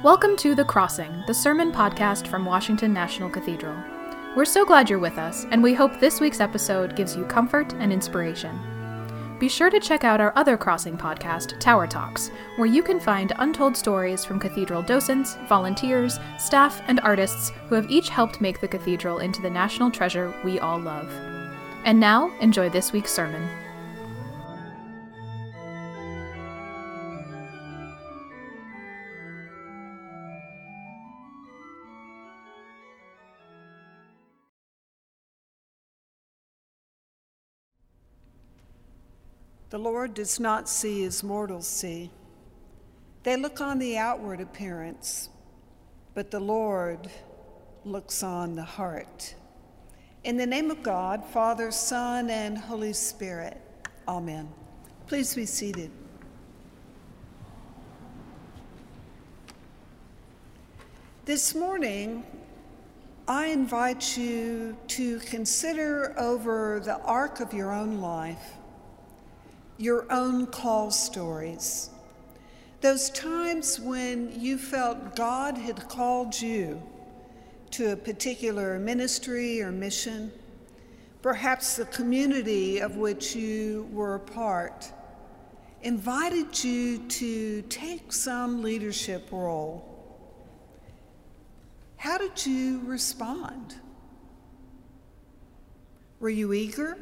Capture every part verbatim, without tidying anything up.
Welcome to The Crossing, the sermon podcast from Washington National Cathedral. We're so glad you're with us, and we hope this week's episode gives you comfort and inspiration. Be sure to check out our other Crossing podcast, Tower Talks, where you can find untold stories from cathedral docents, volunteers, staff, and artists who have each helped make the cathedral into the national treasure we all love. And now, enjoy this week's sermon. The Lord does not see as mortals see. They look on the outward appearance, but the Lord looks on the heart. In the name of God, Father, Son, and Holy Spirit, amen. Please be seated. This morning, I invite you to consider over the arc of your own life your own call stories, those times when you felt God had called you to a particular ministry or mission, perhaps the community of which you were a part, invited you to take some leadership role. How did you respond? Were you eager?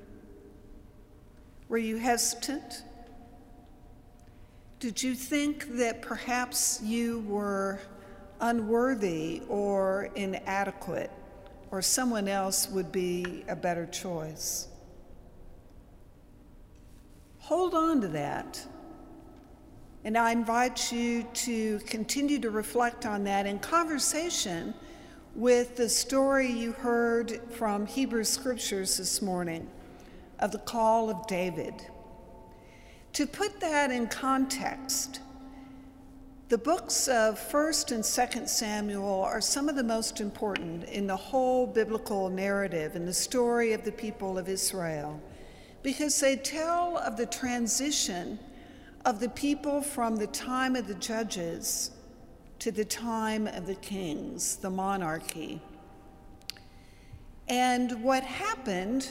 Were you hesitant? Did you think that perhaps you were unworthy or inadequate, or someone else would be a better choice? Hold on to that. And I invite you to continue to reflect on that in conversation with the story you heard from Hebrew Scriptures this morning of the call of David. To put that in context, the books of First and Second Samuel are some of the most important in the whole biblical narrative in the story of the people of Israel, because they tell of the transition of the people from the time of the judges to the time of the kings, the monarchy. And what happened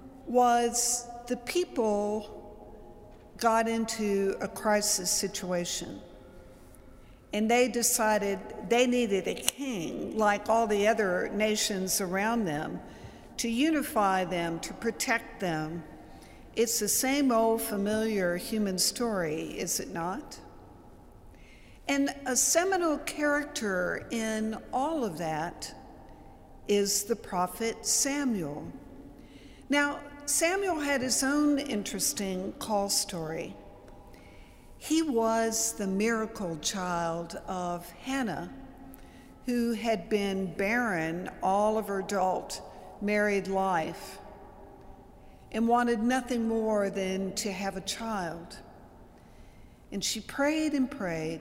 was the people got into a crisis situation, and they decided they needed a king like all the other nations around them to unify them, to protect them. It's the same old familiar human story, is it not? And a seminal character in all of that is the prophet Samuel. Now, Samuel had his own interesting call story. He was the miracle child of Hannah, who had been barren all of her adult married life and wanted nothing more than to have a child. And she prayed and prayed,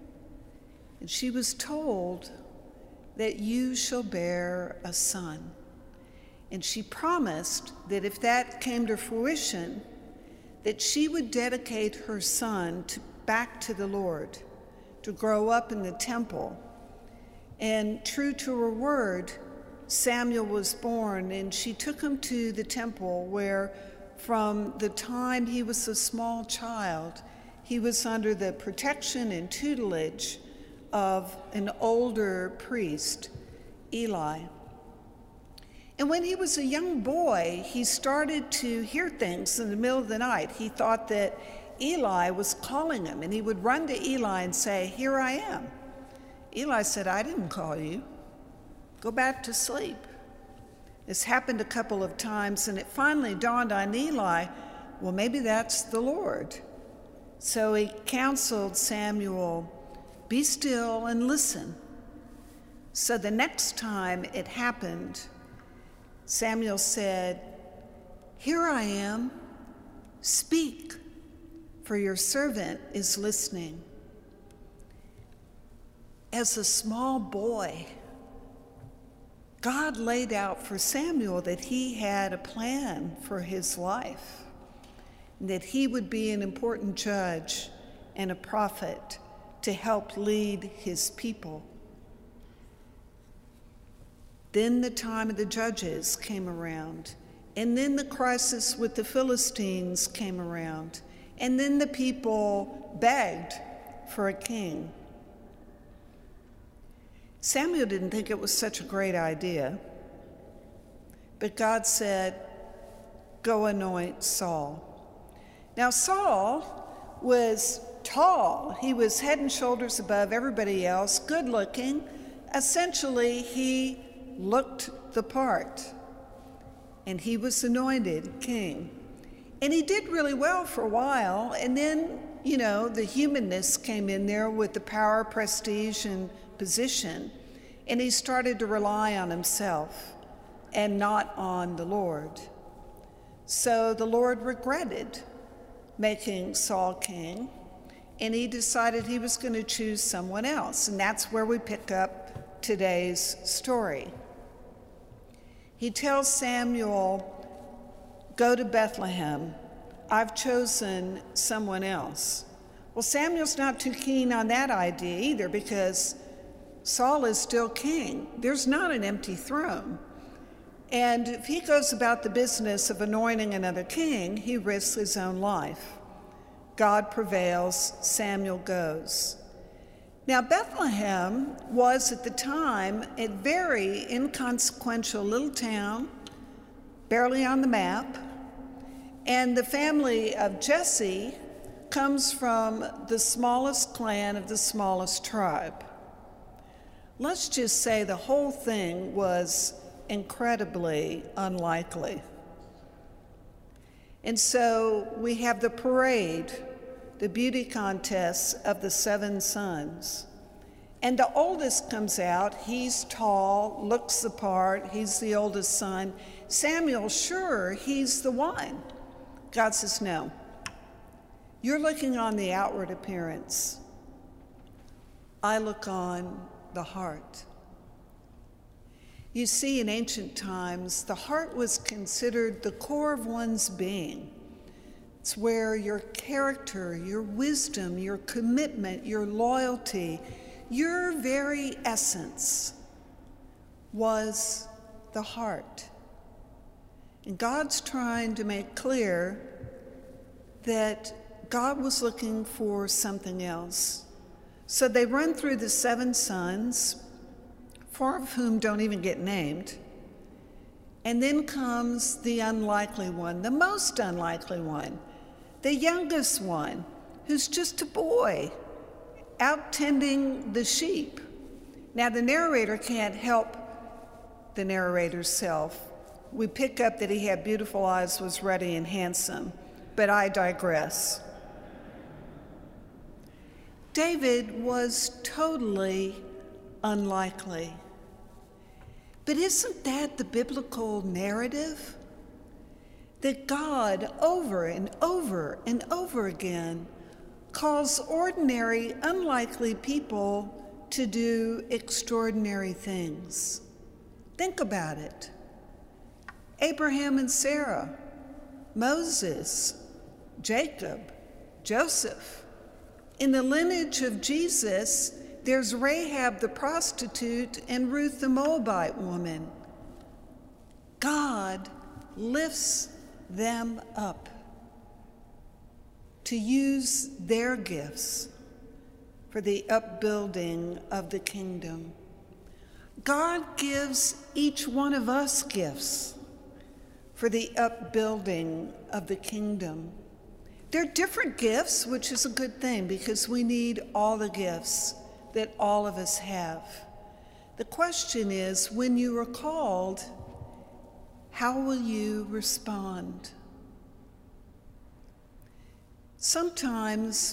and she was told that you shall bear a son. And she promised that if that came to fruition, that she would dedicate her son to, back to the Lord, to grow up in the temple. And true to her word, Samuel was born, and she took him to the temple where, from the time he was a small child, he was under the protection and tutelage of an older priest, Eli. And when he was a young boy, he started to hear things in the middle of the night. He thought that Eli was calling him, and he would run to Eli and say, "Here I am." Eli said, "I didn't call you. Go back to sleep." This happened a couple of times, and it finally dawned on Eli, well, maybe that's the Lord. So he counseled Samuel, "Be still and listen." So the next time it happened, Samuel said, "Here I am, speak, for your servant is listening." As a small boy, God laid out for Samuel that he had a plan for his life, and that he would be an important judge and a prophet to help lead his people. Then the time of the judges came around, and then the crisis with the Philistines came around, and then the people begged for a king. Samuel didn't think it was such a great idea, but God said, "Go anoint Saul." Now Saul was tall. He was head and shoulders above everybody else, good looking. Essentially, he looked the part, and he was anointed king. And he did really well for a while, and then, you know, the humanness came in there with the power, prestige, and position, and he started to rely on himself and not on the Lord. So the Lord regretted making Saul king, and he decided he was going to choose someone else, and that's where we pick up today's story. He tells Samuel, "Go to Bethlehem. I've chosen someone else." Well, Samuel's not too keen on that idea either, because Saul is still king. There's not an empty throne. And if he goes about the business of anointing another king, he risks his own life. God prevails, Samuel goes. Now, Bethlehem was at the time a very inconsequential little town, barely on the map, and the family of Jesse comes from the smallest clan of the smallest tribe. Let's just say the whole thing was incredibly unlikely. And so we have the parade, the beauty contests of the seven sons. And the oldest comes out. He's tall, looks the part. He's the oldest son. Samuel, sure, he's the one. God says, no. You're looking on the outward appearance. I look on the heart. You see, in ancient times, the heart was considered the core of one's being. It's where your character, your wisdom, your commitment, your loyalty, your very essence was the heart. And God's trying to make clear that God was looking for something else. So they run through the seven sons, four of whom don't even get named. And then comes the unlikely one, the most unlikely one, the youngest one, who's just a boy out tending the sheep. Now, the narrator can't help the narrator's self. We pick up that he had beautiful eyes, was ruddy and handsome, but I digress. David was totally unlikely. But isn't that the biblical narrative? That God, over and over and over again, calls ordinary, unlikely people to do extraordinary things. Think about it. Abraham and Sarah, Moses, Jacob, Joseph. In the lineage of Jesus, there's Rahab the prostitute and Ruth the Moabite woman. God lifts them up to use their gifts for the upbuilding of the kingdom. God gives each one of us gifts for the upbuilding of the kingdom. They're different gifts, which is a good thing because we need all the gifts that all of us have. The question is, when you are called, how will you respond? Sometimes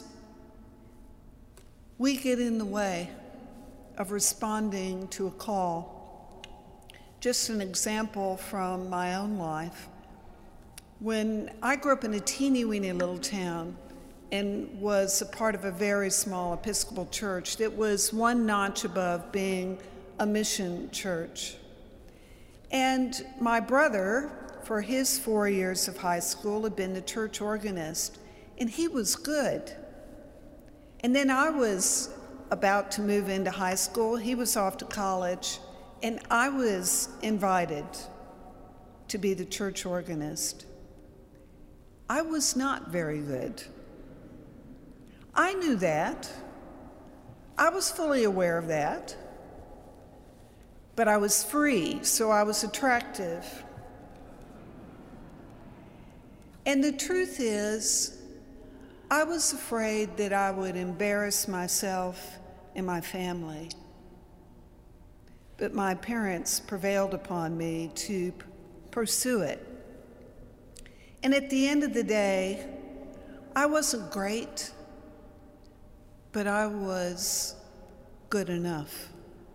we get in the way of responding to a call. Just an example from my own life. When I grew up in a teeny-weeny little town and was a part of a very small Episcopal church that was one notch above being a mission church. And my brother, for his four years of high school, had been the church organist, and he was good. And then I was about to move into high school. He was off to college, and I was invited to be the church organist. I was not very good. I knew that. I was fully aware of that. But I was free, so I was attractive. And the truth is, I was afraid that I would embarrass myself and my family. But my parents prevailed upon me to p- pursue it. And at the end of the day, I wasn't great, but I was good enough.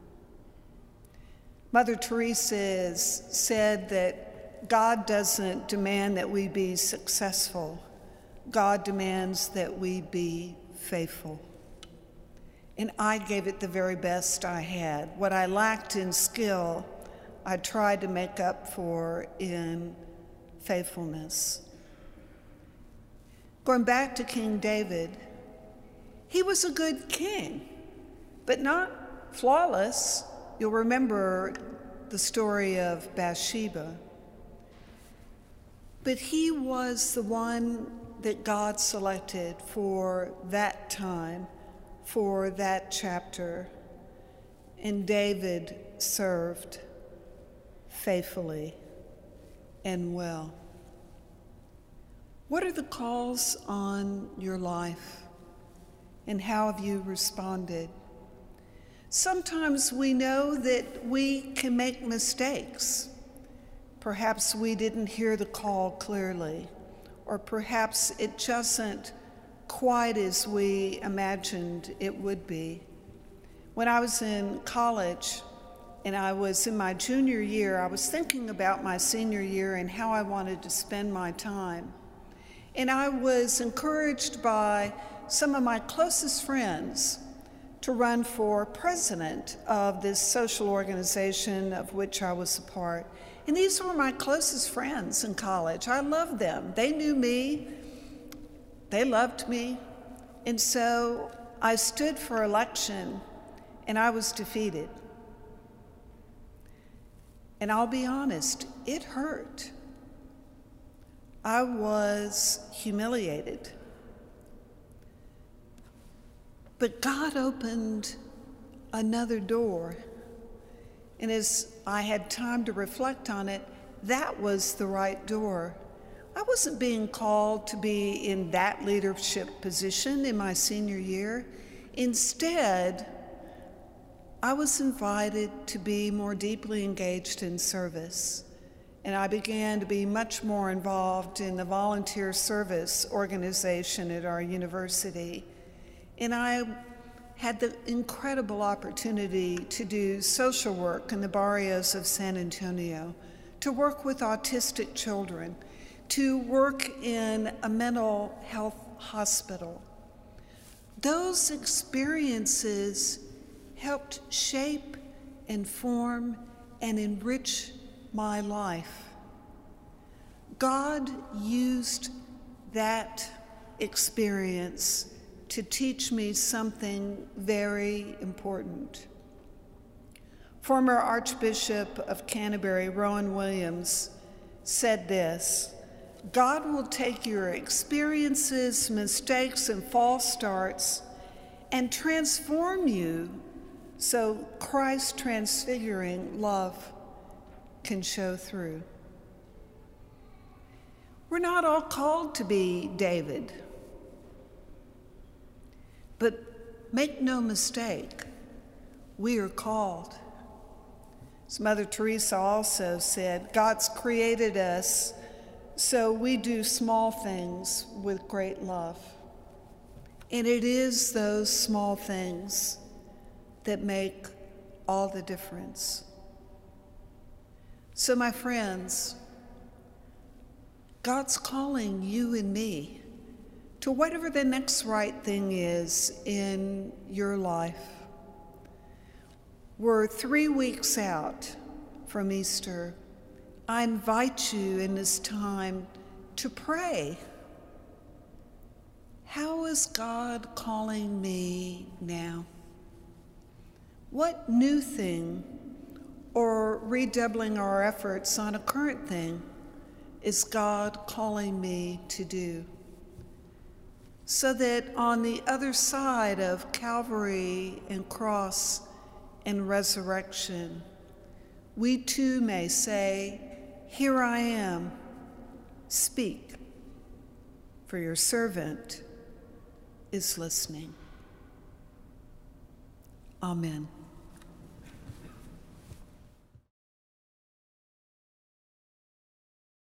Mother Teresa has said that God doesn't demand that we be successful. God demands that we be faithful. And I gave it the very best I had. What I lacked in skill, I tried to make up for in faithfulness. Going back to King David, he was a good king, but not flawless. You'll remember the story of Bathsheba. But he was the one that God selected for that time, for that chapter. And David served faithfully and well. What are the calls on your life, and how have you responded? Sometimes we know that we can make mistakes. Perhaps we didn't hear the call clearly, or perhaps it wasn't quite as we imagined it would be. When I was in college and I was in my junior year, I was thinking about my senior year and how I wanted to spend my time. And I was encouraged by some of my closest friends to run for president of this social organization of which I was a part. And these were my closest friends in college. I loved them. They knew me. They loved me. And so I stood for election, and I was defeated. And I'll be honest, it hurt. I was humiliated. But God opened another door. And as I had time to reflect on it, that was the right door. I wasn't being called to be in that leadership position in my senior year. Instead, I was invited to be more deeply engaged in service. And I began to be much more involved in the volunteer service organization at our university. And I had the incredible opportunity to do social work in the barrios of San Antonio, to work with autistic children, to work in a mental health hospital. Those experiences helped shape and form and enrich my life. God used that experience to teach me something very important. Former Archbishop of Canterbury, Rowan Williams, said this: God will take your experiences, mistakes, and false starts and transform you so Christ's transfiguring love can show through. We're not all called to be David. But make no mistake, we are called. As Mother Teresa also said, God's created us so we do small things with great love. And it is those small things that make all the difference. So, my friends, God's calling you and me to whatever the next right thing is in your life. We're three weeks out from Easter. I invite you in this time to pray. How is God calling me now? What new thing or redoubling our efforts on a current thing is God calling me to do? So that on the other side of Calvary and cross and resurrection, we too may say, "Here I am, speak, for your servant is listening." Amen.